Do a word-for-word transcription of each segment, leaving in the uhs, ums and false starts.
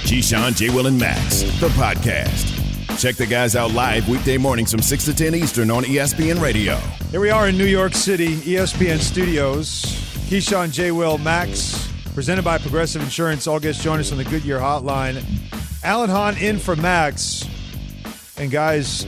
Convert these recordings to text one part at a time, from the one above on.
Keyshawn, J. Will, and Max, the podcast. Check the guys out live weekday mornings from six to ten Eastern on E S P N Radio. Here we are in New York City, E S P N Studios. Keyshawn, J. Will, Max, presented by Progressive Insurance. All guests join us on the Goodyear Hotline. Alan Hahn in for Max. And guys,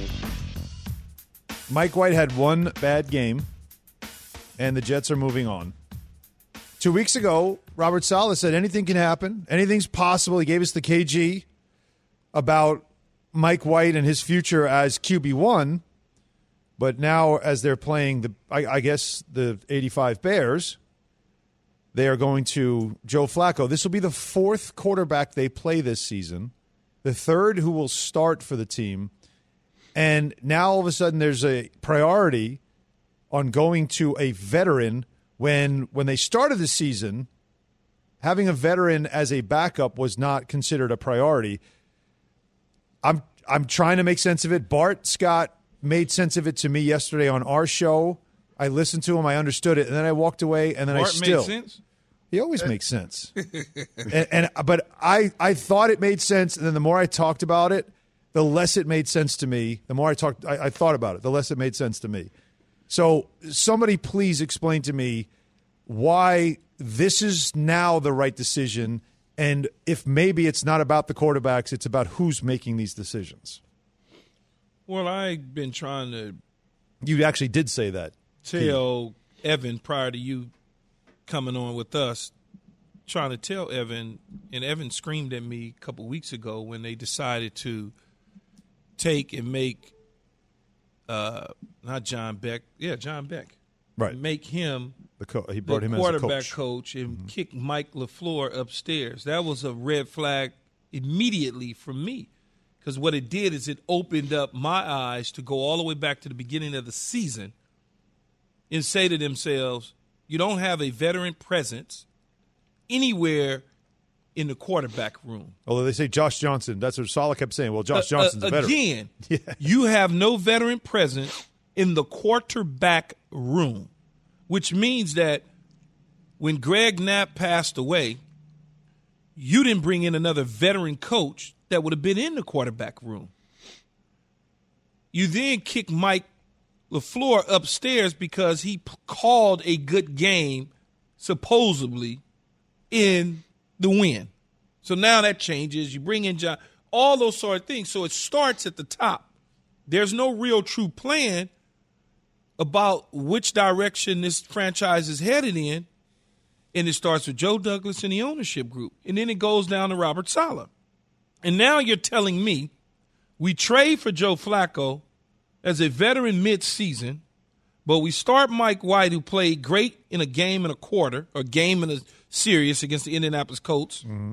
Mike White had one bad game, and the Jets are moving on. Two weeks ago, Robert Saleh said anything can happen. Anything's possible. He gave us the K G about Mike White and his future as Q B one. But now, as they're playing, the I, I guess, the eighty-five Bears, they are going to Joe Flacco. This will be the fourth quarterback they play this season, the third who will start for the team. And now, all of a sudden, there's a priority on going to a veteran when when they started the season, having a veteran as a backup was not considered a priority. I'm I'm trying to make sense of it. Bart Scott made sense of it to me yesterday on our show. I listened to him, I understood it, and then I walked away, and then Bart I still. Makes sense? He always makes sense. and, and but I I thought it made sense, and then the more I talked about it, the less it made sense to me. The more I talked, I, I thought about it, the less it made sense to me. So somebody please explain to me why this is now the right decision, and if maybe it's not about the quarterbacks, it's about who's making these decisions. Well, I've been trying to You actually did say that. tell Evan prior to you coming on with us, trying to tell Evan, and Evan screamed at me a couple weeks ago when they decided to take and make uh, not John Beck, yeah, John Beck, right? Make him the co- he brought the him quarterback as a coach, coach and mm-hmm. kick Mike LaFleur upstairs. That was a red flag immediately for me, because what it did is it opened up my eyes to go all the way back to the beginning of the season and say to themselves, you don't have a veteran presence anywhere in the quarterback room. Although they say Josh Johnson, that's what Saleh kept saying. Well, Josh uh, Johnson's uh, a veteran. Again, yeah. You have no veteran presence in the quarterback room, which means that when Greg Knapp passed away, you didn't bring in another veteran coach that would have been in the quarterback room. You then kick Mike LaFleur upstairs because he p- called a good game, supposedly, in the win. So now that changes. You bring in John, all those sort of things. So it starts at the top. There's no real true plan about which direction this franchise is headed in. And it starts with Joe Douglas and the ownership group. And then it goes down to Robert Saleh. And now you're telling me we trade for Joe Flacco as a veteran mid-season, but we start Mike White, who played great in a game and a quarter, or game and a series against the Indianapolis Colts. Mm-hmm.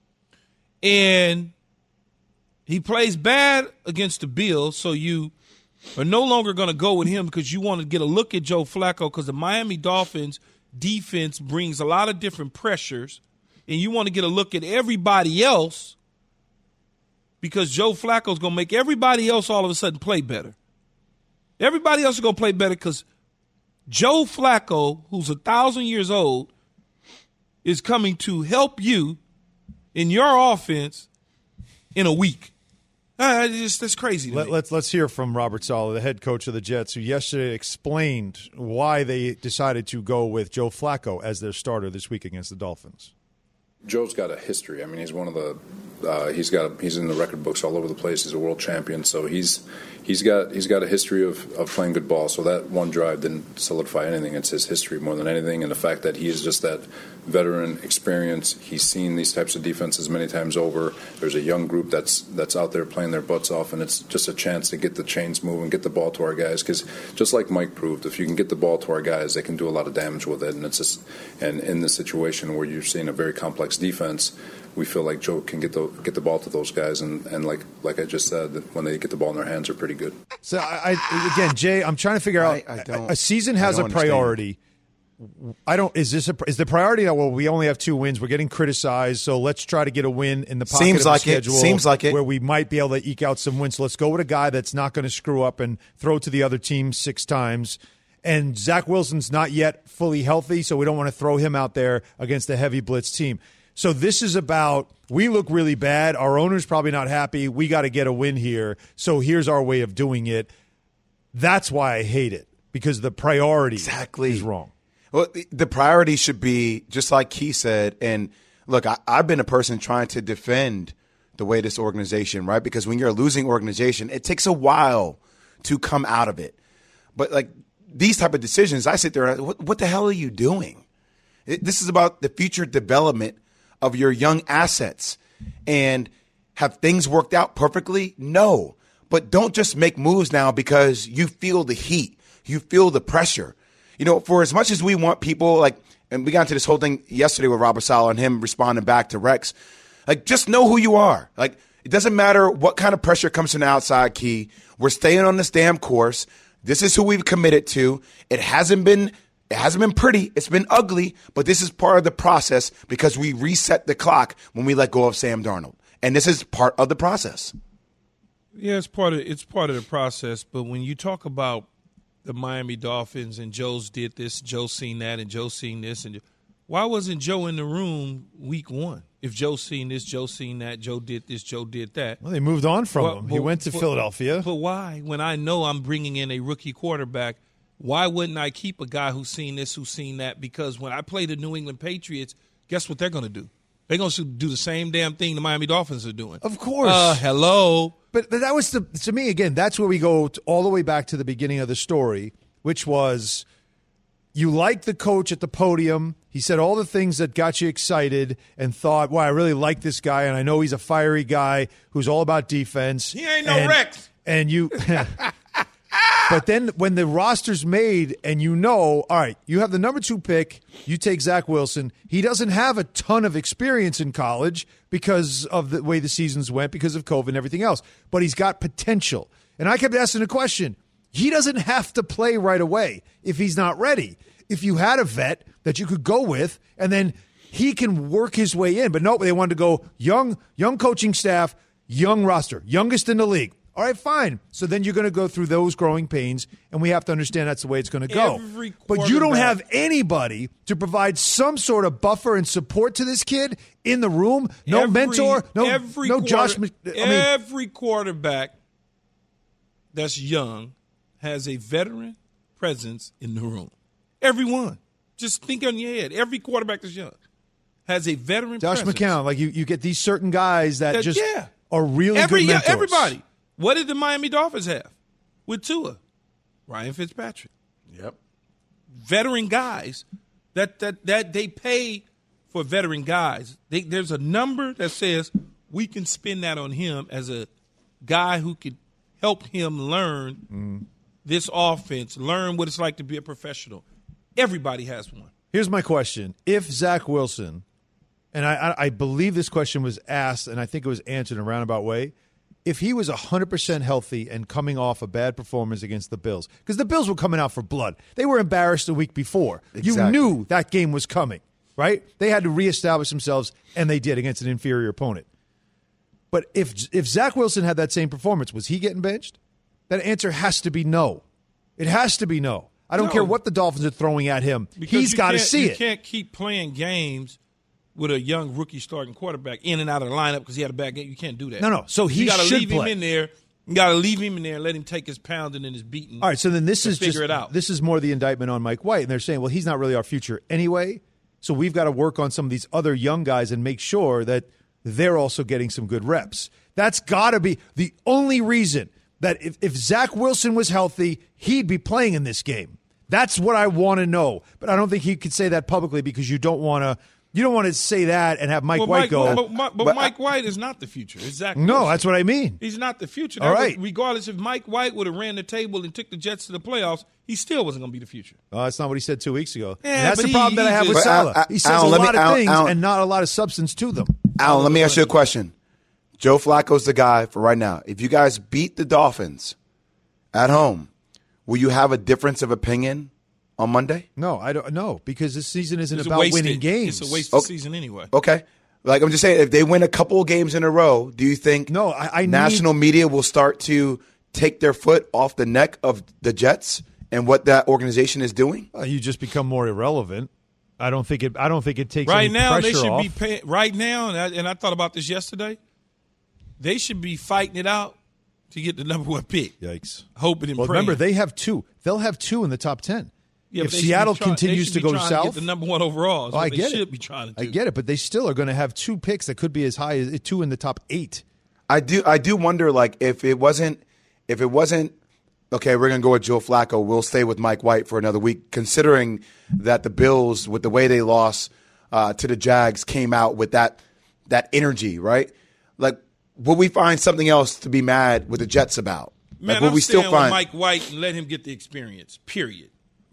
And he plays bad against the Bills, so you are no longer going to go with him because you want to get a look at Joe Flacco, because the Miami Dolphins defense brings a lot of different pressures, and you want to get a look at everybody else because Joe Flacco is going to make everybody else all of a sudden play better. Everybody else is going to play better because Joe Flacco, who's a thousand years old, is coming to help you in your offense in a week. Uh, just, that's crazy to Let, me. let's let's hear from Robert Saleh, the head coach of the Jets, who yesterday explained why they decided to go with Joe Flacco as their starter this week against the Dolphins. Joe's got a history. I mean, he's one of the uh, he's got a, he's in the record books all over the place. He's a world champion, so he's he's got he's got a history of, of playing good ball. So that one drive didn't solidify anything. It's his history more than anything, and the fact that he is just that veteran experience. He's seen these types of defenses many times over. There's a young group that's that's out there playing their butts off, and it's just a chance to get the chains moving, get the ball to our guys. Because just like Mike proved, if you can get the ball to our guys, they can do a lot of damage with it. And it's just and in this situation where you're seeing a very complex defense, we feel like Joe can get the get the ball to those guys, and, and like like I just said, when they get the ball in their hands, are pretty good. So I, I again, Jay, I'm trying to figure out. I, I don't, a season has a priority. Understand. I don't. Is this a, is the priority? Well, we only have two wins. We're getting criticized, so let's try to get a win in the pocket Seems of like the schedule. It. Seems like it. Where we might be able to eke out some wins. So let's go with a guy that's not going to screw up and throw to the other team six times. And Zach Wilson's not yet fully healthy, so we don't want to throw him out there against a heavy blitz team. So this is about, we look really bad. Our owner's probably not happy. We got to get a win here. So here's our way of doing it. That's why I hate it, because the priority exactly. is wrong. Well, the priority should be, just like Key said, and look, I, I've been a person trying to defend the way this organization, right? Because when you're a losing organization, it takes a while to come out of it. But like these type of decisions, I sit there and I, what, what the hell are you doing? It, this is about the future development of your young assets. And have things worked out perfectly? No. But don't just make moves now because you feel the heat. You feel the pressure. You know, for as much as we want people, like, and we got into this whole thing yesterday with Robert Saleh and him responding back to Rex, like, just know who you are. Like, it doesn't matter what kind of pressure comes from the outside, Key. We're staying on this damn course. This is who we've committed to. It hasn't been it hasn't been pretty. It's been ugly, but this is part of the process because we reset the clock when we let go of Sam Darnold. And this is part of the process. Yeah, it's part of it's part of the process, but when you talk about the Miami Dolphins and Joe's did this, Joe's seen that, and Joe's seen this, and why wasn't Joe in the room week one? If Joe's seen this, Joe seen that, Joe did this, Joe did that. Well, they moved on from well, him. But, he went to but, Philadelphia. But why? When I know I'm bringing in a rookie quarterback, why wouldn't I keep a guy who's seen this, who's seen that? Because when I play the New England Patriots, guess what they're going to do? They're going to do the same damn thing the Miami Dolphins are doing. Of course. Uh, hello. But, but that was, the to me, again, that's where we go to, all the way back to the beginning of the story, which was you liked the coach at the podium. He said all the things that got you excited and thought, wow, I really like this guy, and I know he's a fiery guy who's all about defense. He ain't no and, Rex. And you – but then when the roster's made and you know, all right, you have the number two pick, you take Zach Wilson. He doesn't have a ton of experience in college because of the way the seasons went, because of COVID and everything else. But he's got potential. And I kept asking the question, he doesn't have to play right away if he's not ready. If you had a vet that you could go with and then he can work his way in. But no, they wanted to go young, young coaching staff, young roster, youngest in the league. All right, fine. So then you're going to go through those growing pains, and we have to understand that's the way it's going to go. But you don't have anybody to provide some sort of buffer and support to this kid in the room. No every, mentor. No, every no quarter, Josh. I mean, every quarterback that's young has a veteran presence in the room. Everyone. Just think on your head. Every quarterback that's young has a veteran Josh presence. McCown. Like you, you get these certain guys that, that just yeah. are really every, good mentors. Yeah, everybody. What did the Miami Dolphins have with Tua? Ryan Fitzpatrick. Yep. Veteran guys that that that they pay for veteran guys. They, there's a number that says we can spend that on him as a guy who could help him learn mm. this offense, learn what it's like to be a professional. Everybody has one. Here's my question. If Zach Wilson, and I, I believe this question was asked, and I think it was answered in a roundabout way, if he was one hundred percent healthy and coming off a bad performance against the Bills, because the Bills were coming out for blood. They were embarrassed the week before. Exactly. You knew that game was coming, right? They had to reestablish themselves, and they did against an inferior opponent. But if if Zach Wilson had that same performance, was he getting benched? That answer has to be no. It has to be no. I don't no. care what the Dolphins are throwing at him. Because He's got to see you it. You can't keep playing games with a young rookie starting quarterback in and out of the lineup because he had a bad game. You can't do that. No, no. So he you gotta should leave play. him in there. You got to leave him in there and let him take his pounding and his beating. All right, so then this is figure just it out. This is more the indictment on Mike White, and they're saying, well, he's not really our future anyway. So we've got to work on some of these other young guys and make sure that they're also getting some good reps. That's got to be the only reason that if, if Zach Wilson was healthy, he'd be playing in this game. That's what I want to know. But I don't think he could say that publicly because you don't want to you don't want to say that and have Mike well, White Mike, go. But, but, but, but Mike White is not the future. It's Zach No, Wilson. that's what I mean. He's not the future. All that right. Was, regardless if Mike White would have ran the table and took the Jets to the playoffs, he still wasn't going to be the future. Oh, that's not what he said two weeks ago. Yeah, and that's the he, problem that I have with just, Saleh. I, I, he says Alan, a lot me, of Alan, things Alan, and not a lot of substance to them. Alan, let me ask you a question. Joe Flacco's the guy for right now. If you guys beat the Dolphins at home, will you have a difference of opinion on Monday? No, I don't know because this season isn't it's about wasted, winning games. It's a wasted okay. season anyway. Okay. Like I'm just saying, if they win a couple of games in a row, do you think no, I, I national need... media will start to take their foot off the neck of the Jets and what that organization is doing? Uh, you just become more irrelevant. I don't think it. I don't think it takes right any now. They pressure should off. be paying right now, and I, and I thought about this yesterday. They should be fighting it out to get the number one pick. Yikes! Hoping and well, praying. Remember, they have two. They'll have two in the top ten. Yeah, if Seattle try, continues to go to south, to get the number one overall. oh, I they get should it. Be trying to do. I get it, but they still are going to have two picks that could be as high as two in the top eight. I do. I do wonder, like, if it wasn't, if it wasn't, okay, we're going to go with Joe Flacco. We'll stay with Mike White for another week, considering that the Bills, with the way they lost uh, to the Jags, came out with that that energy, right? Like, will we find something else to be mad with the Jets about? Man, like, will I'm we still staying find with Mike White and let him get the experience, period.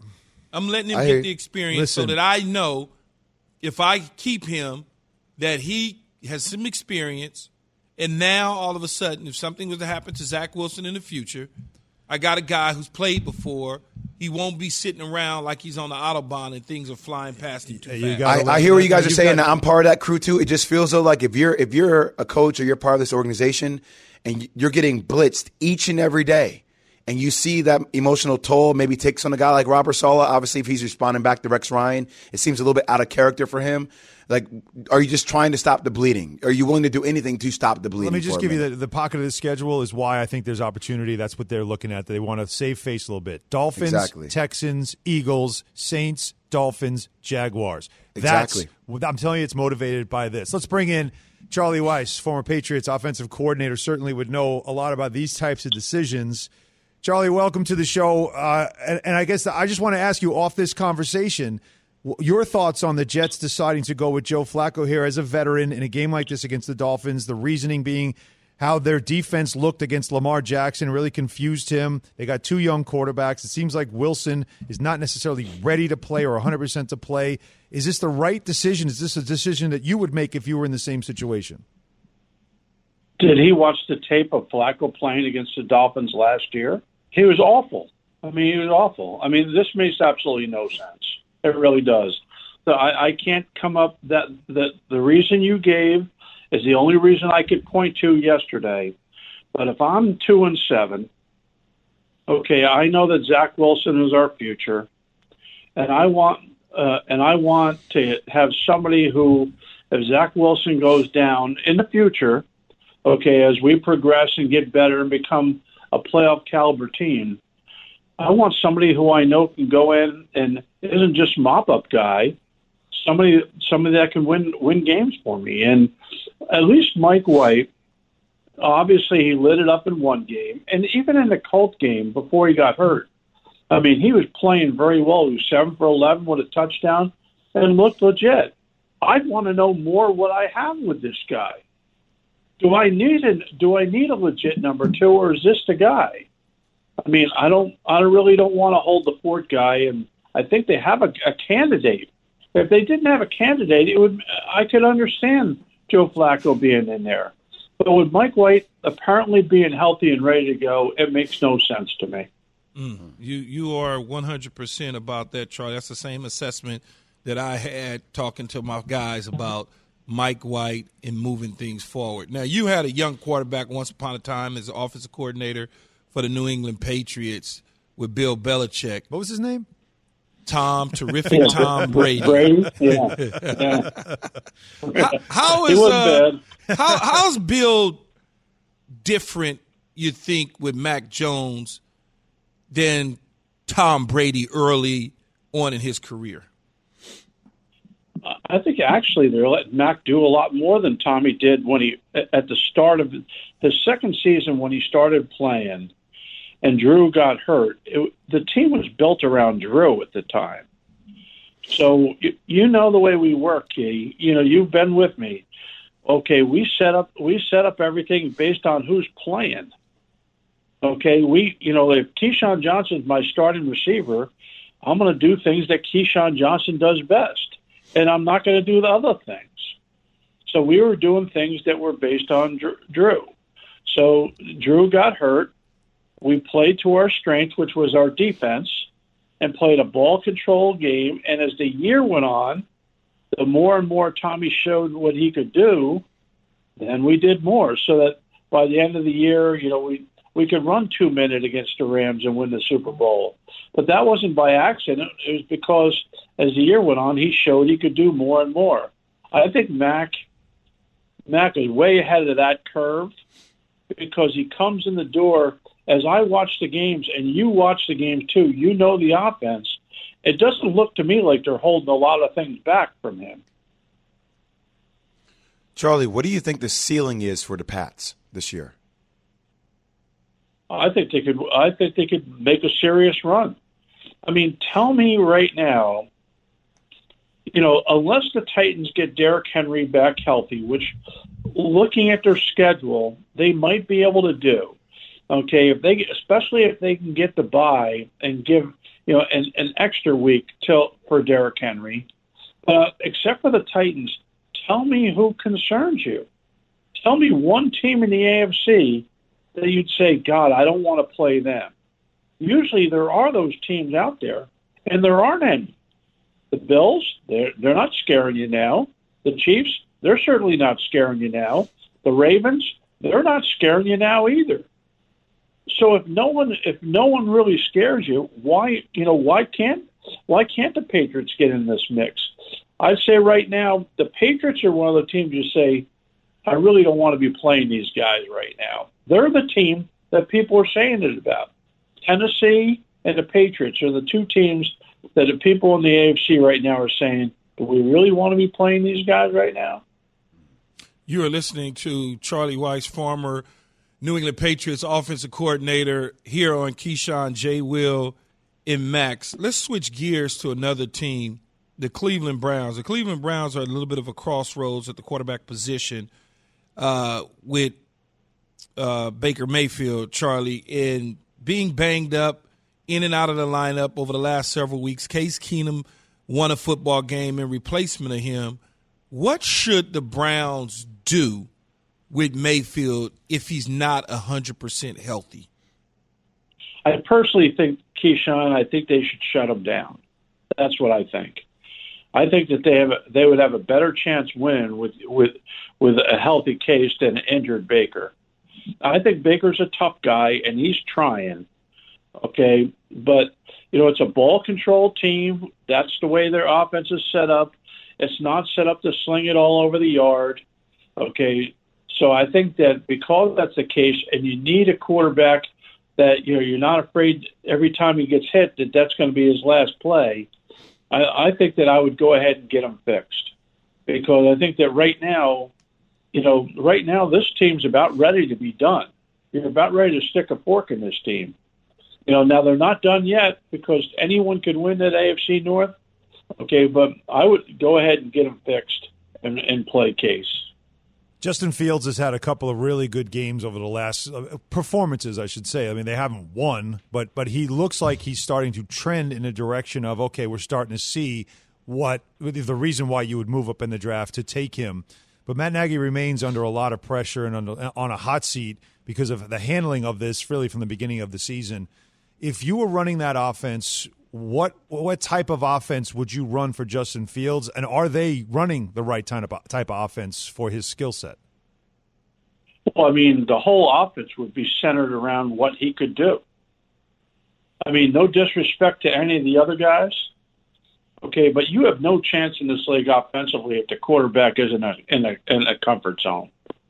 I'm letting him I get hear- the experience Listen. so that I know if I keep him that he has some experience, and now all of a sudden, if something was to happen to Zach Wilson in the future, I got a guy who's played before. He won't be sitting around like he's on the Autobahn and things are flying past him too Yeah, you fast. got- I, I hear what you guys are You've saying. got- I'm part of that crew too. It just feels though like if you're if you're a coach or you're part of this organization and you're getting blitzed each and every day, and you see that emotional toll maybe takes on a guy like Robert Saleh. Obviously, if he's responding back to Rex Ryan, it seems a little bit out of character for him. Like, are you just trying to stop the bleeding? Are you willing to do anything to stop the bleeding? Let me just for a give you minute? the, the pocket of the schedule is why I think there's opportunity. That's what they're looking at. They want to save face a little bit. Dolphins, Exactly. Texans, Eagles, Saints, Dolphins, Jaguars. Exactly. That's, I'm telling you, it's motivated by this. Let's bring in Charlie Weiss, former Patriots offensive coordinator, certainly would know a lot about these types of decisions. Charlie, welcome to the show. Uh, and, and I guess I just want to ask you off this conversation, your thoughts on the Jets deciding to go with Joe Flacco here as a veteran in a game like this against the Dolphins, the reasoning being how their defense looked against Lamar Jackson really confused him. They got two young quarterbacks. It seems like Wilson is not necessarily ready to play or one hundred percent to play. Is this the right decision? Is this a decision that you would make if you were in the same situation? Did he watch the tape of Flacco playing against the Dolphins last year? He was awful. I mean, he was awful. I mean, this makes absolutely no sense. It really does. So I, I can't come up that that the reason you gave is the only reason I could point to yesterday. But if I'm two and seven, okay, I know that Zach Wilson is our future, and I want uh, and I want to have somebody who, if Zach Wilson goes down in the future, okay, as we progress and get better and become a playoff caliber team, I want somebody who I know can go in and isn't just mop up guy, somebody somebody that can win win games for me. And at least Mike White, obviously he lit it up in one game, and even in the Colt game before he got hurt, I mean, he was playing very well. He was seven for eleven with a touchdown and looked legit. I'd want to know more what I have with this guy. Do I need a do I need a legit number two, or is this the guy? I mean, I don't. I really don't want to hold the fort guy, and I think they have a, a candidate. If they didn't have a candidate, it would. I could understand Joe Flacco being in there, but with Mike White apparently being healthy and ready to go, it makes no sense to me. Mm. You you are one hundred percent about that, Charlie. That's the same assessment that I had talking to my guys about Mike White and moving things forward. Now, you had a young quarterback once upon a time as an offensive coordinator for the New England Patriots with Bill Belichick. What was his name? Tom, terrific Tom Brady. Brady, yeah. yeah. How, how He is wasn't uh, bad. how how's Bill different, you think, with Mac Jones than Tom Brady early on in his career? I think actually they're letting Mac do a lot more than Tommy did when he at the start of his second season when he started playing, and Drew got hurt. It, the team was built around Drew at the time. So you, you know the way we work, Key. You know you've been with me. Okay, we set up we set up everything based on who's playing. Okay, we you know if Keyshawn Johnson's my starting receiver, I'm going to do things that Keyshawn Johnson does best. And I'm not going to do the other things. So we were doing things that were based on Drew. So Drew got hurt. We played to our strength, which was our defense, and played a ball control game. And as the year went on, the more and more Tommy showed what he could do, then we did more. So that by the end of the year, you know, we we could run two minute against the Rams and win the Super Bowl. But that wasn't by accident. It was because as the year went on, he showed he could do more and more. I think Mac Mac is way ahead of that curve because he comes in the door. As I watch the games, and you watch the games too, you know the offense. It doesn't look to me like they're holding a lot of things back from him. Charlie, what do you think the ceiling is for the Pats this year? I think they could. I think they could make a serious run. I mean, tell me right now, you know, unless the Titans get Derrick Henry back healthy, which, looking at their schedule, they might be able to do. Okay, if they, especially if they can get the bye and give, you know, an, an extra week till for Derrick Henry. Uh, except for the Titans, tell me who concerns you. Tell me one team in the A F C that you'd say, God, I don't want to play them. Usually there are those teams out there, and there aren't any. The Bills, they're, they're not scaring you now. The Chiefs, they're certainly not scaring you now. The Ravens, they're not scaring you now either. So if no one if no one really scares you, why you know why can't why can't the Patriots get in this mix? I'd say right now the Patriots are one of the teams you say, I really don't want to be playing these guys right now. They're the team that people are saying it about. Tennessee and the Patriots are the two teams that the people in the A F C right now are saying, do we really want to be playing these guys right now? You are listening to Charlie Weis, former New England Patriots offensive coordinator, here on Keyshawn, J. Will, and Max. Let's switch gears to another team, the Cleveland Browns. The Cleveland Browns are a little bit of a crossroads at the quarterback position uh, with uh, Baker Mayfield, Charlie, and being banged up in and out of the lineup over the last several weeks. Case Keenum won a football game in replacement of him. What should the Browns do with Mayfield if he's not one hundred percent healthy? I personally think, Keyshawn, I think they should shut him down. That's what I think. I think that they have a, they would have a better chance winning with with with a healthy Case than an injured Baker. I think Baker's a tough guy, and he's trying, okay? But, you know, it's a ball-control team. That's the way their offense is set up. It's not set up to sling it all over the yard, okay? So I think that because that's the case, and you need a quarterback that, you know, you're not afraid every time he gets hit that that's going to be his last play, I, I think that I would go ahead and get him fixed. Because I think that right now, you know, right now this team's about ready to be done. You're about ready to stick a fork in this team. You know, now they're not done yet because anyone could win that A F C North. Okay, but I would go ahead and get him fixed and, and play Case. Justin Fields has had a couple of really good games over the last uh, performances, I should say. I mean, they haven't won, but but he looks like he's starting to trend in a direction of, okay, we're starting to see what the reason why you would move up in the draft to take him. But Matt Nagy remains under a lot of pressure and under, on a hot seat because of the handling of this really from the beginning of the season. If you were running that offense, what what type of offense would you run for Justin Fields, and are they running the right type of, type of offense for his skill set? Well, I mean, the whole offense would be centered around what he could do. I mean, no disrespect to any of the other guys, okay, but you have no chance in this league offensively if the quarterback is in a in a, in a comfort zone.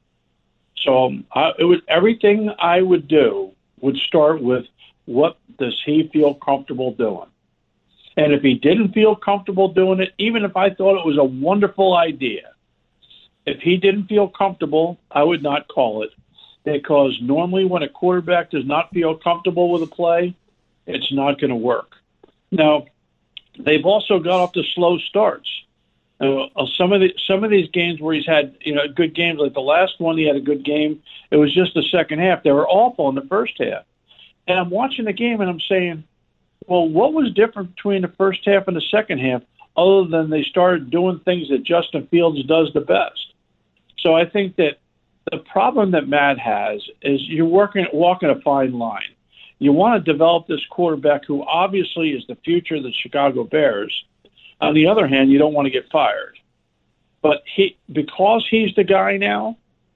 So um, I, it would everything I would do would start with what does he feel comfortable doing. And if he didn't feel comfortable doing it, even if I thought it was a wonderful idea, if he didn't feel comfortable, I would not call it. Because normally when a quarterback does not feel comfortable with a play, it's not going to work. Now, they've also got off to slow starts. Uh, some of the some of these games where he's had you know good games, like the last one he had a good game, it was just the second half. They were awful in the first half. And I'm watching the game and I'm saying, well, what was different between the first half and the second half other than they started doing things that Justin Fields does the best? So I think that the problem that Matt has is you're working, walking a fine line. You want to develop this quarterback who obviously is the future of the Chicago Bears. On the other hand, you don't want to get fired. But he, because he's the guy now,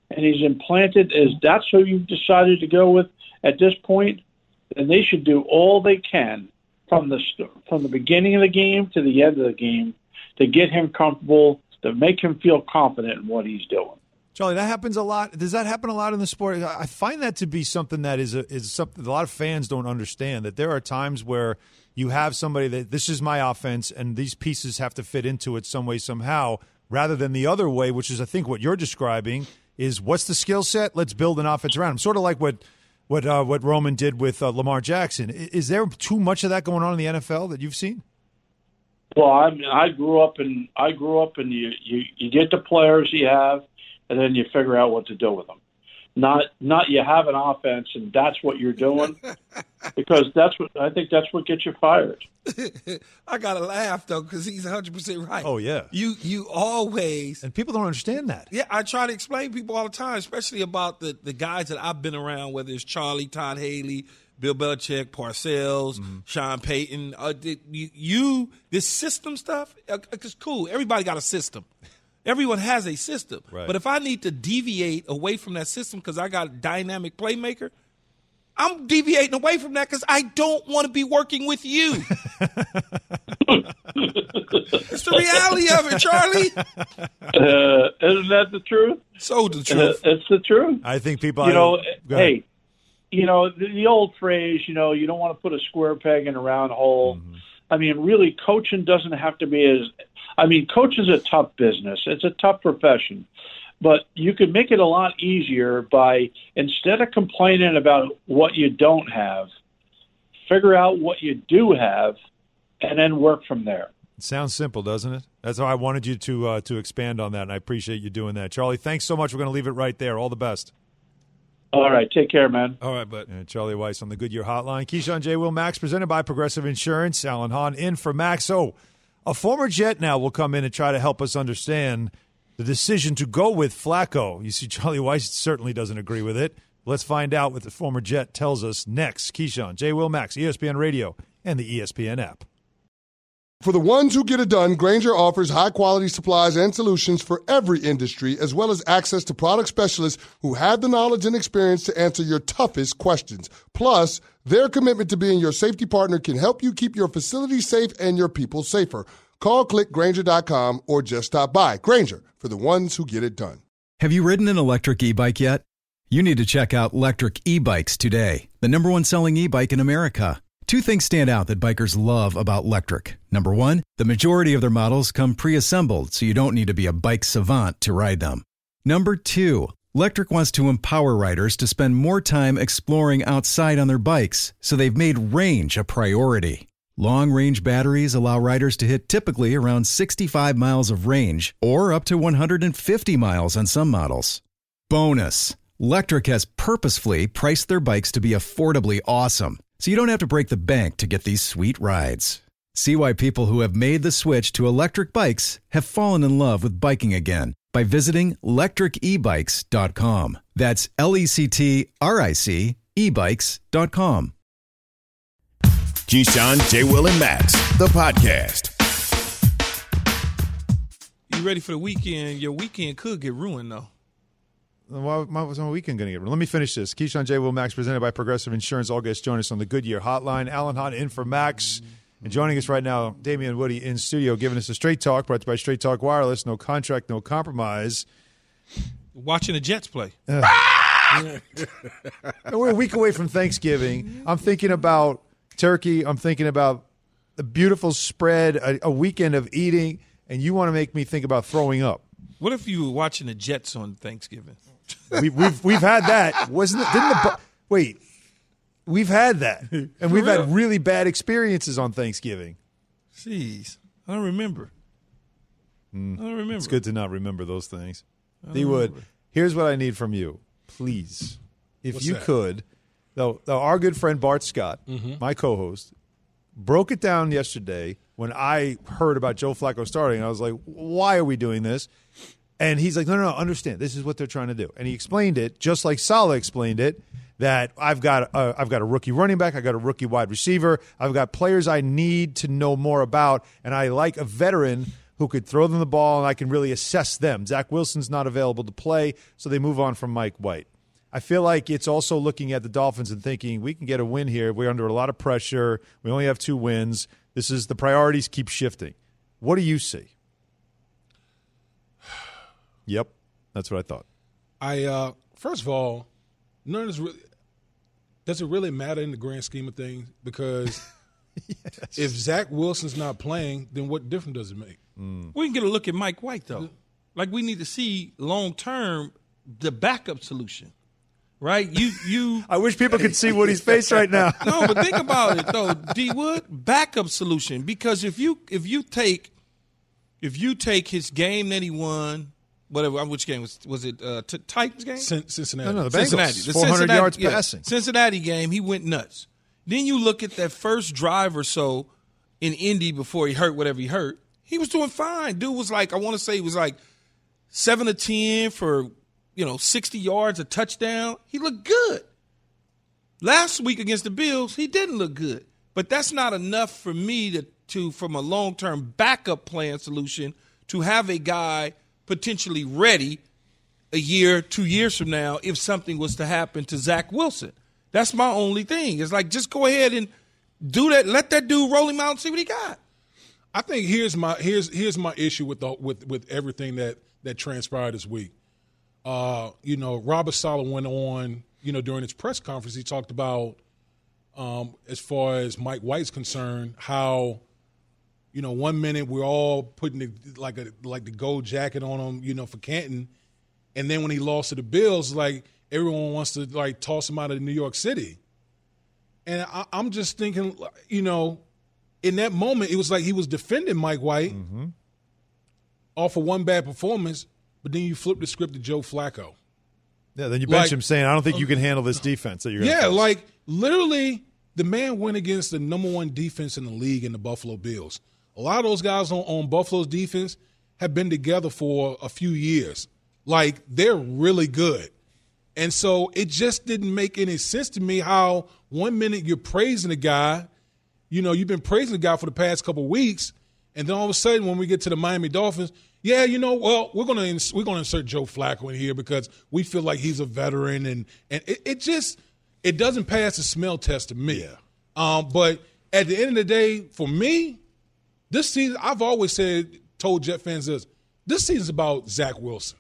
and he's implanted as that's who you've decided to go with at this point, then they should do all they can from the from the beginning of the game to the end of the game to get him comfortable, to make him feel confident in what he's doing. Charlie, that happens a lot. Does that happen a lot in the sport? I find that to be something that is a, is something a lot of fans don't understand, that there are times where you have somebody that this is my offense and these pieces have to fit into it some way, somehow, rather than the other way, which is, I think, what you're describing is what's the skill set? Let's build an offense around him. Sort of like what what uh, what Roman did with uh, Lamar Jackson. Is there too much of that going on in the N F L that you've seen? Well, I mean, I grew up in I grew up and you, you you get the players you have, and then you figure out what to do with them. Not not you have an offense and that's what you're doing, because that's what I think that's what gets you fired. I gotta laugh though because he's one hundred percent right. Oh yeah, you you always and people don't understand that. Yeah, I try to explain to people all the time, especially about the the guys that I've been around, whether it's Charlie, Todd Haley, Bill Belichick, Parcells, mm-hmm. Sean Payton. Uh, you, you this system stuff, uh, it's cool. Everybody got a system. Everyone has a system. Right. But if I need to deviate away from that system because I got a dynamic playmaker, I'm deviating away from that because I don't want to be working with you. It's the reality of it, Charlie. Uh, isn't that the truth? So the truth. Uh, it's the truth. I think people, you know, hey, ahead. you know, the, the old phrase, you know, you don't want to put a square peg in a round hole. Mm-hmm. I mean, really, coaching doesn't have to be as – I mean, coach is a tough business. It's a tough profession. But you could make it a lot easier by, instead of complaining about what you don't have, figure out what you do have and then work from there. It sounds simple, doesn't it? That's how I wanted you to uh, to expand on that, and I appreciate you doing that. Charlie, thanks so much. We're going to leave it right there. All the best. All right. Take care, man. All right, bud. And Charlie Weiss on the Goodyear Hotline. Keyshawn, J. Will, Max, presented by Progressive Insurance. Alan Hahn in for Max. So a former Jet now will come in and try to help us understand the decision to go with Flacco. You see, Charlie Weiss certainly doesn't agree with it. Let's find out what the former Jet tells us next. Keyshawn, J. Will, Max, E S P N Radio, and the E S P N app. For the ones who get it done, Grainger offers high-quality supplies and solutions for every industry, as well as access to product specialists who have the knowledge and experience to answer your toughest questions. Plus, their commitment to being your safety partner can help you keep your facility safe and your people safer. Call click Grainger dot com or just stop by. Grainger, for the ones who get it done. Have you ridden an electric e-bike yet? You need to check out Lectric E-Bikes today, the number one selling e-bike in America. Two things stand out that bikers love about Lectric. Number one, the majority of their models come pre-assembled, so you don't need to be a bike savant to ride them. Number two, Lectric wants to empower riders to spend more time exploring outside on their bikes, so they've made range a priority. Long-range batteries allow riders to hit typically around sixty-five miles of range, or up to one hundred fifty miles on some models. Bonus, Lectric has purposefully priced their bikes to be affordably awesome, so you don't have to break the bank to get these sweet rides. See why people who have made the switch to electric bikes have fallen in love with biking again by visiting lectric e bikes dot com. That's L E C T R I C e bikes dot com. Keyshawn, J. Will, and Max, the podcast. You ready for the weekend? Your weekend could get ruined, though. Why was my weekend going to get ruined? Let me finish this. Keyshawn, J. Will, Max, presented by Progressive Insurance. All guests join us on the Goodyear Hotline. Alan Hahn in for Max. And joining us right now, Damian Woody in studio, giving us a straight talk, brought to you by Straight Talk Wireless. No contract, no compromise. Watching the Jets play. Uh, we're a week away from Thanksgiving. I'm thinking about turkey. I'm thinking about a beautiful spread, a, a weekend of eating, and you want to make me think about throwing up. What if you were watching the Jets on Thanksgiving? we, we've we've had that, wasn't it? Didn't the wait? We've had that, and we've real? had really bad experiences on Thanksgiving. Jeez, I don't remember. Mm, I don't remember. It's good to not remember those things. D-Wood, here's what I need from you, please, if What's you that? could. Though, though our good friend Bart Scott, Mm-hmm. my co-host, broke it down yesterday when I heard about Joe Flacco starting. I was like, why are we doing this? And he's like, no, no, no, understand. This is what they're trying to do. And he explained it, just like Saleh explained it, that I've got, a, I've got a rookie running back, I've got a rookie wide receiver, I've got players I need to know more about, and I like a veteran who could throw them the ball and I can really assess them. Zach Wilson's not available to play, so they move on from Mike White. I feel like it's also looking at the Dolphins and thinking we can get a win here. We're under a lot of pressure. We only have two wins. This is the priorities keep shifting. What do you see? Yep, that's what I thought. I uh, first of all, none of this really, does it really matter in the grand scheme of things? Because yes. if Zach Wilson's not playing, then what difference does it make? Mm. We can get a look at Mike White, though. Like, we need to see long-term the backup solution, right? You, you. I wish people could see Woody's face right now. No, but think about it, though, D. Wood, backup solution. Because if you if you take if you take his game that he won, whatever, which game was was it? Uh, t- Titans game? Cincinnati. No, no, the Bengals. Cincinnati. The four hundred Cincinnati, yards yeah, passing. Cincinnati game, he went nuts. Then you look at that first drive or so in Indy before he hurt whatever he hurt. He was doing fine. Dude was like, I want to say he was like seven to ten for, you know, sixty yards, a touchdown. He looked good. Last week against the Bills, he didn't look good. But that's not enough for me to, to from a long-term backup plan solution, to have a guy potentially ready a year, two years from now if something was to happen to Zach Wilson. That's my only thing. It's like, just go ahead and do that. Let that dude roll him out and see what he got. I think here's my here's here's my issue with the with with everything that that transpired this week. Uh, you know, Robert Saleh went on, you know, during his press conference, he talked about um, as far as Mike White's concerned, how, you know, one minute we're all putting the, like a like the gold jacket on him, you know, for Canton, and then when he lost to the Bills, like everyone wants to like toss him out of New York City. And I, I'm just thinking, you know, in that moment, it was like he was defending Mike White mm-hmm. off of one bad performance, but then you flip the script to Joe Flacco. Yeah, then you bench like, him saying, I don't think you can handle this defense that you're going to Yeah, face. like literally the man went against the number one defense in the league in the Buffalo Bills. A lot of those guys on, on Buffalo's defense have been together for a few years. Like, they're really good. And so it just didn't make any sense to me how one minute you're praising a guy, you know, you've been praising the guy for the past couple of weeks, and then all of a sudden when we get to the Miami Dolphins, yeah, you know, well, we're gonna ins- we're gonna insert Joe Flacco in here because we feel like he's a veteran, and and it, it just it doesn't pass the smell test to me. Yeah. Um, but at the end of the day, for me, this season, I've always said, told Jet fans this: this season's about Zach Wilson.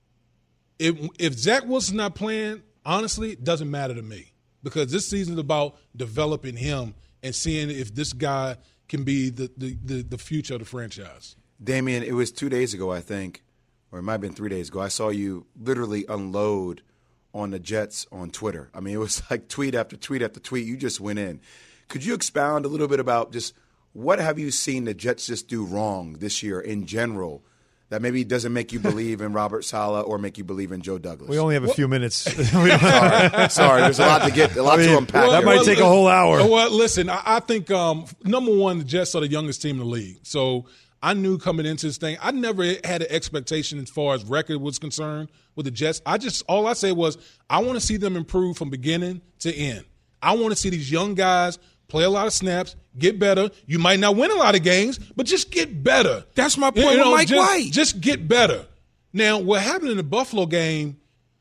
If if Zach Wilson's not playing, honestly, it doesn't matter to me, because this season's about developing him and seeing if this guy can be the, the, the, the future of the franchise. Damian, it was two days ago, I think, or it might have been three days ago, I saw you literally unload on the Jets on Twitter. I mean, it was like tweet after tweet after tweet. You just went in. Could you expound a little bit about just what have you seen the Jets just do wrong this year in general that maybe doesn't make you believe in Robert Saleh or make you believe in Joe Douglas? We only have a what? few minutes. we don't sorry, sorry, there's a lot to get, a lot I mean, to unpack. That well, might well, take a whole hour. Well, listen, I, I think um, number one, the Jets are the youngest team in the league. So I knew coming into this thing, I never had an expectation as far as record was concerned with the Jets. I just, all I said was, I want to see them improve from beginning to end. I want to see these young guys play a lot of snaps, get better. You might not win a lot of games, but just get better. That's my point you know, with Mike just, White. Just get better. Now, what happened in the Buffalo game,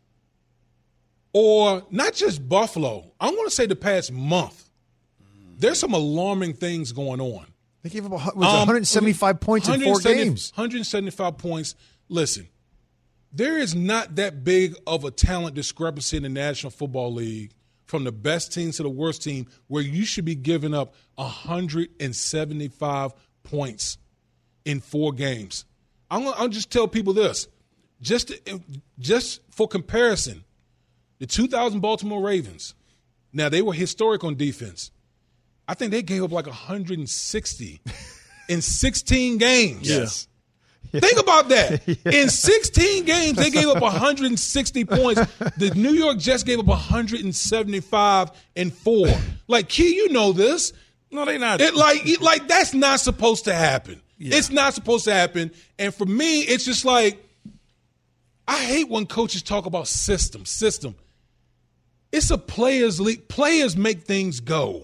or not just Buffalo, I'm going to say the past month, there's some alarming things going on. They gave up a, was um, one hundred seventy-five points in four games. one hundred seventy-five points. Listen, there is not that big of a talent discrepancy in the National Football League from the best team to the worst team where you should be giving up one hundred seventy-five points in four games. I'm going to just tell people this. Just, to, just for comparison, the two thousand Baltimore Ravens, now they were historic on defense. I think they gave up like one hundred sixty in sixteen games. Yes. Think about that. Yeah. In sixteen games, they gave up one hundred sixty points. The New York Jets gave up one hundred seventy-five and four. Like, Key, you know this. No, they're not. It, like, it, like that's not supposed to happen. Yeah. It's not supposed to happen. And for me, it's just like, I hate when coaches talk about system, system. It's a players' league. Players make things go.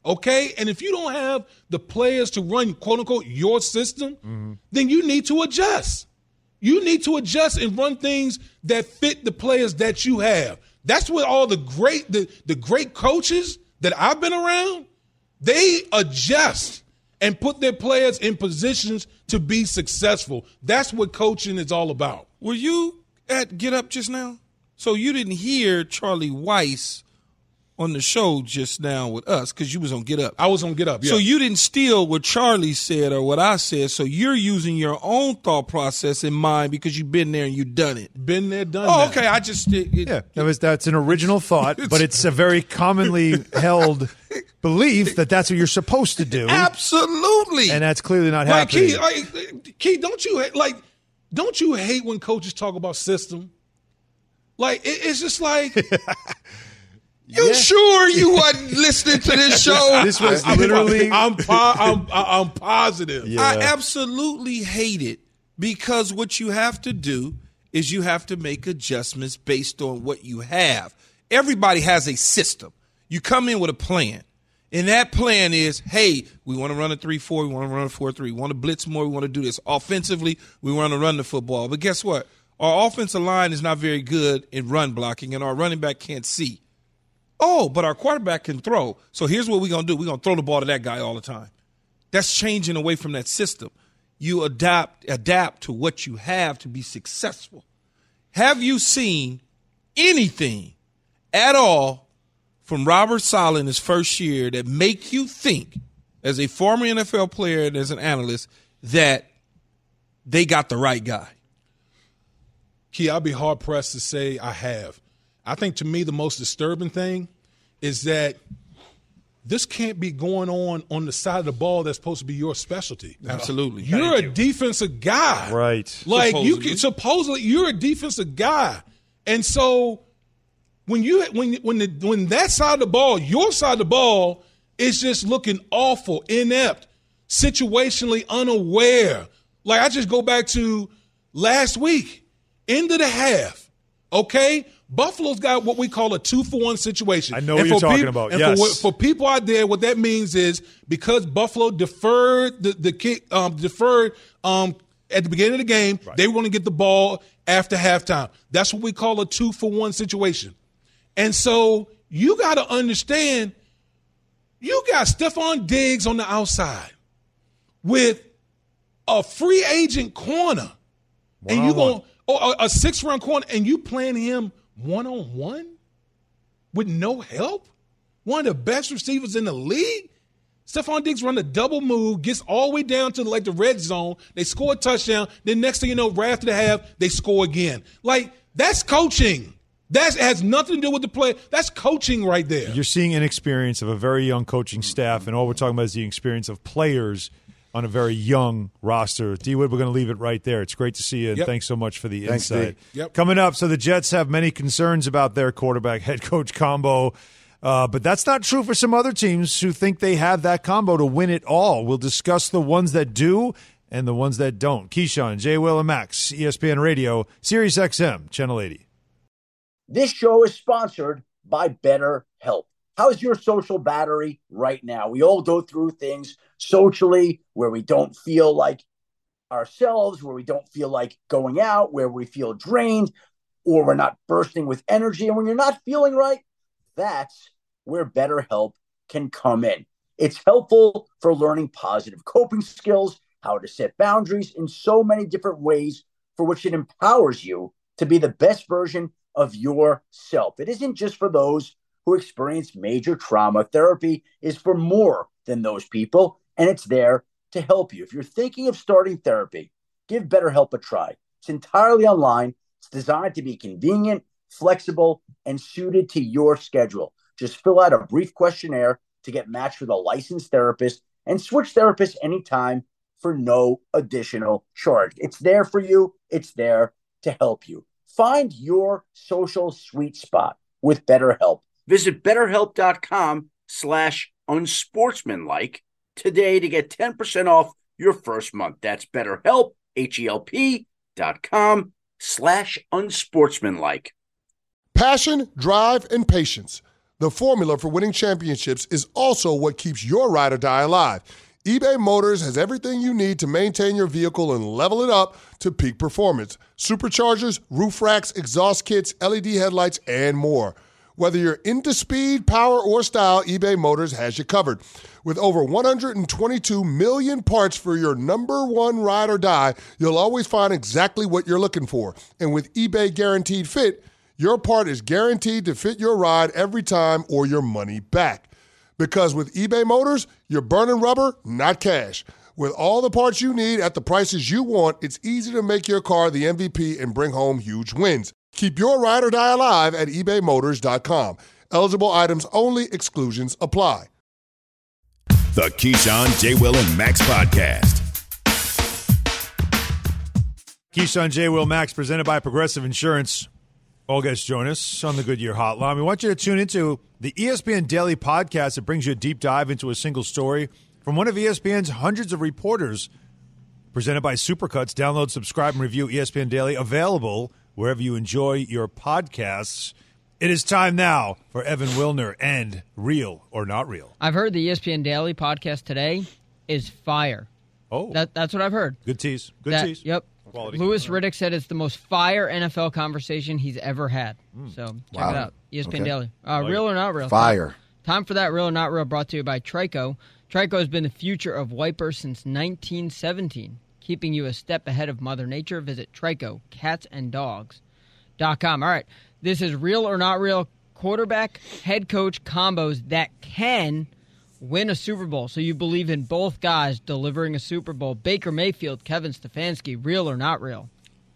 okay? And if you don't have the players to run, quote unquote, your system, mm-hmm. then you need to adjust. You need to adjust and run things that fit the players that you have. That's what all the great the, the great coaches that I've been around, they adjust and put their players in positions to be successful. That's what coaching is all about. Were you at Get Up just now? So you didn't hear Charlie Weiss on the show just now with us because you was on Get Up. I was on Get Up, yeah. So you didn't steal what Charlie said or what I said, so you're using your own thought process in mind because you've been there and you've done it. Been there, done oh, that. okay. I just it, it, yeah, that was that's an original thought, but it's a very commonly held belief that that's what you're supposed to do. Absolutely, and that's clearly not like, happening. Key, like, Key, don't you like? Don't you hate when coaches talk about system? Like it, it's just like. You yeah. sure you wasn't listening to this show? This was literally. I'm, I'm, I'm, I'm positive. Yeah. I absolutely hate it because what you have to do is you have to make adjustments based on what you have. Everybody has a system. You come in with a plan, and that plan is, hey, we want to run a three four, we want to run a four three, we want to blitz more, we want to do this. Offensively, we want to run the football. But guess what? Our offensive line is not very good in run blocking, and our running back can't see. Oh, but our quarterback can throw. So here's what we're going to do. We're going to throw the ball to that guy all the time. That's changing away from that system. You adapt adapt to what you have to be successful. Have you seen anything at all from Robert Saleh in his first year that make you think, as a former N F L player and as an analyst, that they got the right guy? Key, I'll be hard-pressed to say I have. I think to me the most disturbing thing is that this can't be going on on the side of the ball that's supposed to be your specialty. Absolutely. You're Thank a you. defensive guy. Right. Like supposedly. you can, supposedly you're a defensive guy. And so when you when when the when that side of the ball, your side of the ball is just looking awful, inept, situationally unaware. Like I just go back to last week, end of the half. Okay? Buffalo's got what we call a two-for-one situation. I know what you're talking about, and yes. for, for people out there, what that means is because Buffalo deferred the, the kick, um, deferred um, at the beginning of the game, right. They were going to get the ball after halftime. That's what we call a two-for-one situation. And so you got to understand, you got Stephon Diggs on the outside with a free agent corner, one and you going oh, a, a six-run corner, and you playing him one-on-one with no help? One of the best receivers in the league? Stephon Diggs run a double move, gets all the way down to like the red zone. They score a touchdown. Then next thing you know, right after the half, they score again. Like, that's coaching. That has nothing to do with the play. That's coaching right there. You're seeing inexperience of a very young coaching staff, and all we're talking about is the experience of players on a very young roster. D-Wood, we're going to leave it right there. It's great to see you, and yep. thanks so much for the thanks, insight. Yep. Coming up, so the Jets have many concerns about their quarterback-head coach combo, uh, but that's not true for some other teams who think they have that combo to win it all. We'll discuss the ones that do and the ones that don't. Keyshawn, J. Will, and Max, E S P N Radio, Sirius X M, Channel eighty. This show is sponsored by BetterHelp. How's your social battery right now? We all go through things socially where we don't feel like ourselves, where we don't feel like going out, where we feel drained, or we're not bursting with energy. And when you're not feeling right, that's where BetterHelp can come in. It's helpful for learning positive coping skills, how to set boundaries in so many different ways for which it empowers you to be the best version of yourself. It isn't just for those who experience major trauma. Therapy is for more than those people, and it's there to help you. If you're thinking of starting therapy, give BetterHelp a try. It's entirely online. It's designed to be convenient, flexible, and suited to your schedule. Just fill out a brief questionnaire to get matched with a licensed therapist and switch therapists anytime for no additional charge. It's there for you. It's there to help you. Find your social sweet spot with BetterHelp. Visit BetterHelp.com slash unsportsmanlike today to get ten percent off your first month. That's BetterHelp, H-E-L-P dot com slash unsportsmanlike. Passion, drive, and patience. The formula for winning championships is also what keeps your ride or die alive. eBay Motors has everything you need to maintain your vehicle and level it up to peak performance. Superchargers, roof racks, exhaust kits, L E D headlights, and more. Whether you're into speed, power, or style, eBay Motors has you covered. With over one hundred twenty-two million parts for your number one ride or die, you'll always find exactly what you're looking for. And with eBay Guaranteed Fit, your part is guaranteed to fit your ride every time or your money back. Because with eBay Motors, you're burning rubber, not cash. With all the parts you need at the prices you want, it's easy to make your car the M V P and bring home huge wins. Keep your ride or die alive at ebay motors dot com. Eligible items only. Exclusions apply. The Keyshawn, J. Will, and Max Podcast. Keyshawn, J. Will, Max, presented by Progressive Insurance. All guys join us on the Goodyear Hotline. We want you to tune into the E S P N Daily Podcast that brings you a deep dive into a single story from one of E S P N's hundreds of reporters. Presented by Supercuts. Download, subscribe, and review E S P N Daily. Available wherever you enjoy your podcasts. It is time now for Evan Wilner and Real or Not Real. I've heard the E S P N Daily Podcast today is fire. Oh. That, that's what I've heard. Good tease. Good that, tease. Yep. Quality. Louis Riddick said it's the most fire N F L conversation he's ever had. Mm. So check wow. it out. E S P N Okay. Daily. Uh, real or Not Real? Fire. Time for that Real or Not Real, brought to you by Trico. Trico has been the future of wipers since nineteen seventeen. Keeping you a step ahead of Mother Nature. Visit Trico, cats and dogs dot com. All right. This is Real or Not Real quarterback head coach combos that can win a Super Bowl. So you believe in both guys delivering a Super Bowl. Baker Mayfield, Kevin Stefanski, real or not real?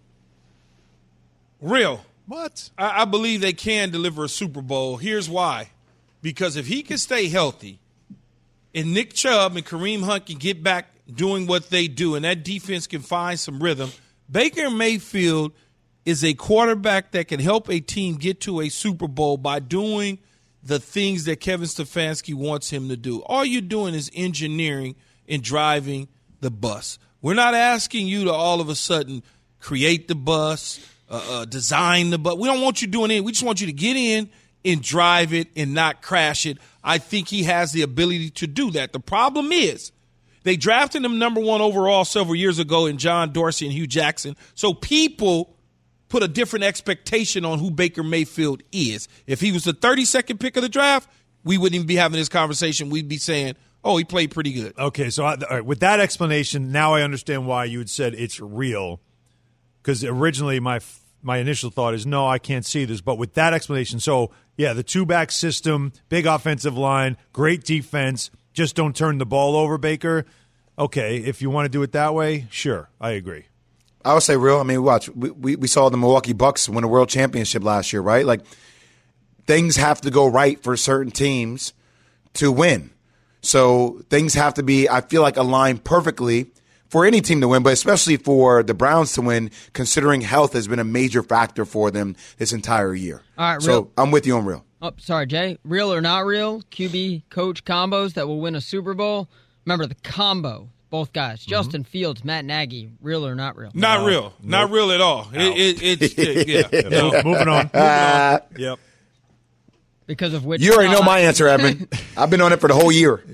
Real. What? I, I believe they can deliver a Super Bowl. Here's why. Because if he can stay healthy and Nick Chubb and Kareem Hunt can get back doing what they do and that defense can find some rhythm, Baker Mayfield is a quarterback that can help a team get to a Super Bowl by doing the things that Kevin Stefanski wants him to do. All you're doing is engineering and driving the bus. We're not asking you to all of a sudden create the bus, uh, uh, design the bus. We don't want you doing it. We just want you to get in and drive it and not crash it. I think he has the ability to do that. The problem is they drafted him number one overall several years ago in John Dorsey and Hugh Jackson. So people put a different expectation on who Baker Mayfield is. If he was the thirty-second pick of the draft, we wouldn't even be having this conversation. We'd be saying, oh, he played pretty good. Okay, so I, all right, with that explanation, now I understand why you had said it's real. Because originally my my initial thought is, no, I can't see this. But with that explanation, so, yeah, the two-back system, big offensive line, great defense, just don't turn the ball over, Baker. Okay, if you want to do it that way, sure, I agree. I would say real. I mean, watch. We, we we saw the Milwaukee Bucks win a world championship last year, right? Like, things have to go right for certain teams to win. So things have to be, I feel like, aligned perfectly for any team to win, but especially for the Browns to win, considering health has been a major factor for them this entire year. All right, so real. I'm with you on real. Oh, sorry, Jay. Real or not real? Q B coach combos that will win a Super Bowl. Remember the combo. Both guys, mm-hmm. Justin Fields, Matt Nagy, real or not real? Not no, real. Nope. Not real at all. It, it, it's, it, yeah. No. Moving on. Moving on. Yep. Because of which? You already know my answer, Evan. I've been on it for the whole year.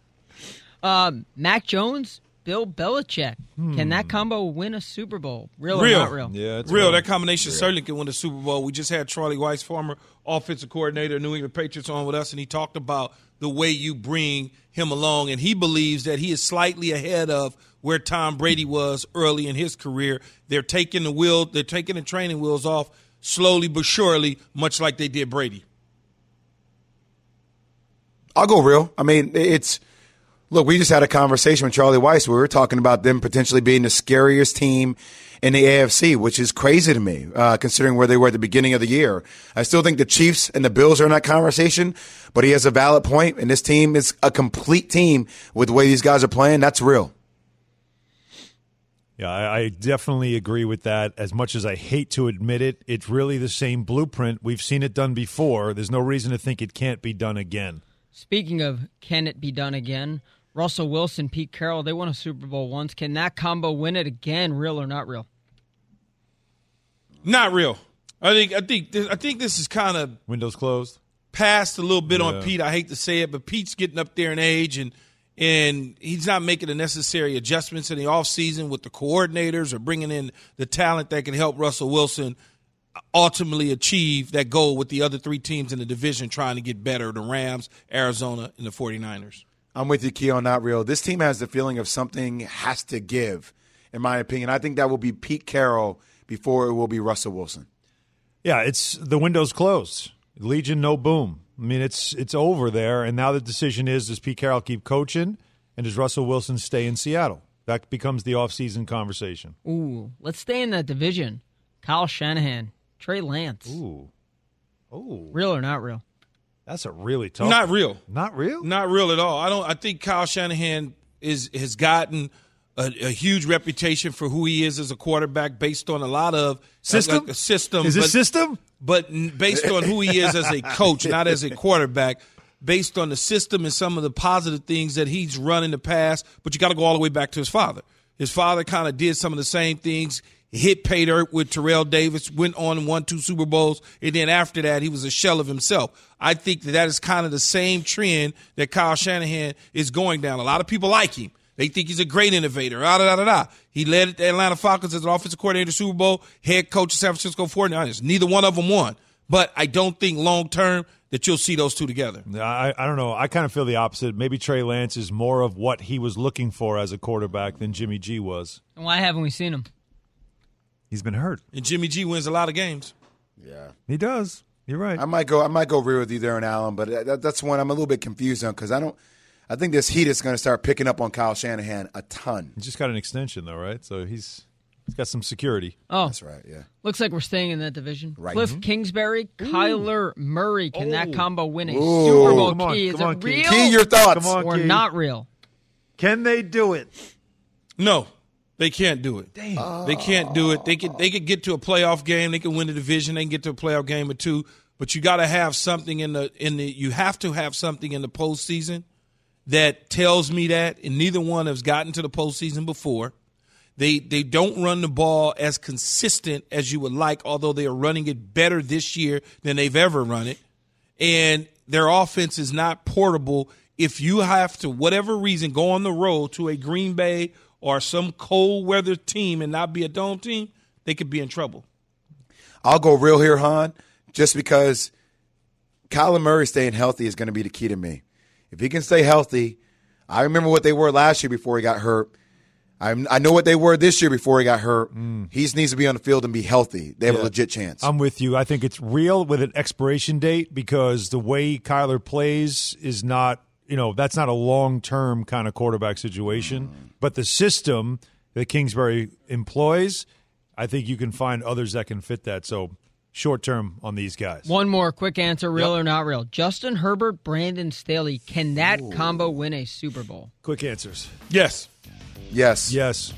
Um, Mac Jones, Bill Belichick. Hmm. Can that combo win a Super Bowl? Real, real. or not real? Yeah, it's real. real. That combination real. certainly can win a Super Bowl. We just had Charlie Weiss, former offensive coordinator of New England Patriots, on with us, and he talked about the way you bring him along, and he believes that he is slightly ahead of where Tom Brady was early in his career. They're taking the wheel, they're taking the training wheels off slowly but surely, much like they did Brady. I'll go real. I mean, it's look, we just had a conversation with Charlie Weiss where we were talking about them potentially being the scariest team in the A F C, which is crazy to me, uh, considering where they were at the beginning of the year. I still think the Chiefs and the Bills are in that conversation, but he has a valid point, and this team is a complete team with the way these guys are playing. That's real. Yeah, I, I definitely agree with that. As much as I hate to admit it, it's really the same blueprint. We've seen it done before. There's no reason to think it can't be done again. Speaking of can it be done again, Russell Wilson, Pete Carroll, they won a Super Bowl once. Can that combo win it again, real or not real? Not real. I think I think I think this is kind of windows closed. passed a little bit Yeah. on Pete. I hate to say it, but Pete's getting up there in age, and and he's not making the necessary adjustments in the offseason with the coordinators or bringing in the talent that can help Russell Wilson ultimately achieve that goal with the other three teams in the division trying to get better, the Rams, Arizona, and the 49ers. I'm with you, Keon, not real. This team has the feeling of something has to give, in my opinion. I think that will be Pete Carroll before it will be Russell Wilson. Yeah, it's the window's closed. Legion, no boom. I mean, it's it's over there, and now the decision is, does Pete Carroll keep coaching, and does Russell Wilson stay in Seattle? That becomes the offseason conversation. Ooh, let's stay in that division. Kyle Shanahan, Trey Lance. Ooh. Ooh. Real or not real? That's a really tough Not one. real. Not real? Not real at all. I don't. I think Kyle Shanahan is has gotten a, a huge reputation for who he is as a quarterback, based on a lot of System? like a system. Is it but, system? But based on who he is as a coach, not as a quarterback. Based on the system and some of the positive things that he's run in the past. But you got to go all the way back to his father. His father kind of did some of the same things. Hit pay dirt with Terrell Davis, went on and won two Super Bowls, and then after that, he was a shell of himself. I think that that is kind of the same trend that Kyle Shanahan is going down. A lot of people like him. They think he's a great innovator. Da, da, da, da. He led the Atlanta Falcons as an offensive coordinator to the Super Bowl, head coach of San Francisco forty-niners. Neither one of them won. But I don't think long-term that you'll see those two together. I, I don't know. I kind of feel the opposite. Maybe Trey Lance is more of what he was looking for as a quarterback than Jimmy G was. And why haven't we seen him? He's been hurt. And Jimmy G wins a lot of games. Yeah. He does. You're right. I might go I might go real with you there on Allen, but that, that's one I'm a little bit confused on because I don't I think this heat is going to start picking up on Kyle Shanahan a ton. He just got an extension, though, right? So he's he's got some security. Oh, That's right, yeah. looks like we're staying in that division. Right. Cliff Mhm. Kingsbury, Kyler Murray. Can that combo win a Ooh. Super Bowl? Come on, Key? Is come it on, Key. real Key, your thoughts. Come on, or Key. not real? Can they do it? No, they can't do it. Damn. They can't do it. They could they could get to a playoff game. They can win the division. They can get to a playoff game or two. But you got to have something in the in the. You have to have something in the postseason that tells me that. And neither one has gotten to the postseason before. They they don't run the ball as consistent as you would like, although they are running it better this year than they've ever run it. And their offense is not portable. If you have to, whatever reason, go on the road to a Green Bay or some cold weather team and not be a dome team, they could be in trouble. I'll go real here, Han, just because Kyler Murray staying healthy is going to be the key to me. If he can stay healthy, I remember what they were last year before he got hurt. I'm, I know what they were this year before he got hurt. Mm. He just needs to be on the field and be healthy. They have Yeah. a legit chance. I'm with you. I think it's real with an expiration date because the way Kyler plays is not, you know, that's not a long-term kind of quarterback situation. Mm. But the system that Kingsbury employs, I think you can find others that can fit that. So short-term on these guys. One more quick answer, real Yep. or not real. Justin Herbert, Brandon Staley. Can that Ooh. combo win a Super Bowl? Quick answers. Yes. Yes. Yes.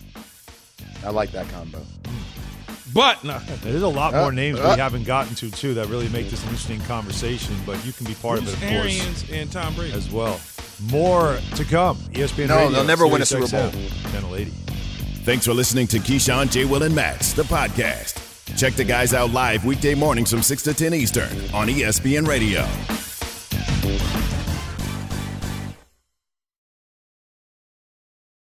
I like that combo. But no. There's a lot Uh, more names uh. we haven't gotten to, too, that really make this an interesting conversation, but you can be part Bruce of it, of course, Arians and Tom Brady as well. More to come. E S P N No, Radio. they'll never win a Sirius Super X M, Channel eighty. Thanks for listening to Keyshawn, J. Will, and Max, the podcast. Check the guys out live weekday mornings from six to ten Eastern on E S P N Radio.